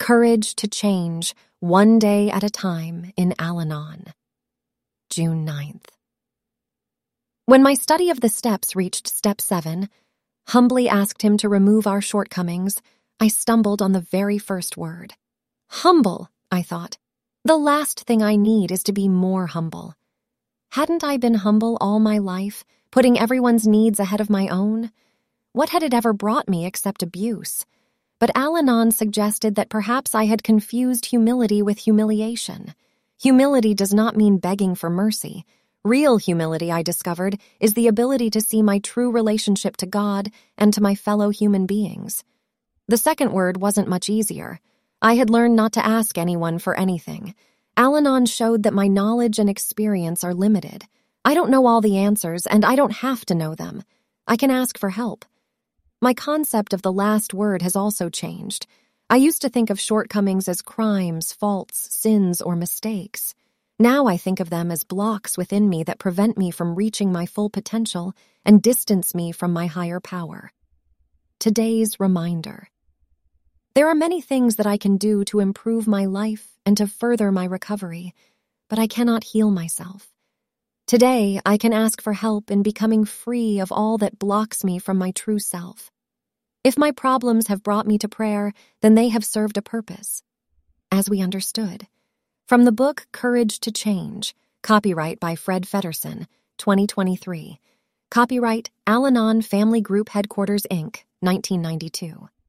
Courage to change, one day at a time in Al-Anon. June 9th. When my study of the steps reached step 7, humbly asked him to remove our shortcomings, I stumbled on the very first word. Humble, I thought. The last thing I need is to be more humble. Hadn't I been humble all my life, putting everyone's needs ahead of my own? What had it ever brought me except abuse? But Al-Anon suggested that perhaps I had confused humility with humiliation. Humility does not mean begging for mercy. Real humility, I discovered, is the ability to see my true relationship to God and to my fellow human beings. The second word wasn't much easier. I had learned not to ask anyone for anything. Al-Anon showed that my knowledge and experience are limited. I don't know all the answers, and I don't have to know them. I can ask for help. My concept of the last word has also changed. I used to think of shortcomings as crimes, faults, sins, or mistakes. Now I think of them as blocks within me that prevent me from reaching my full potential and distance me from my higher power. Today's reminder. There are many things that I can do to improve my life and to further my recovery, but I cannot heal myself. Today, I can ask for help in becoming free of all that blocks me from my true self. If my problems have brought me to prayer, then they have served a purpose. As we understood. From the book Courage to Change, copyright by Fred Feddersen, 2023. Copyright Al-Anon Family Group Headquarters, Inc., 1992.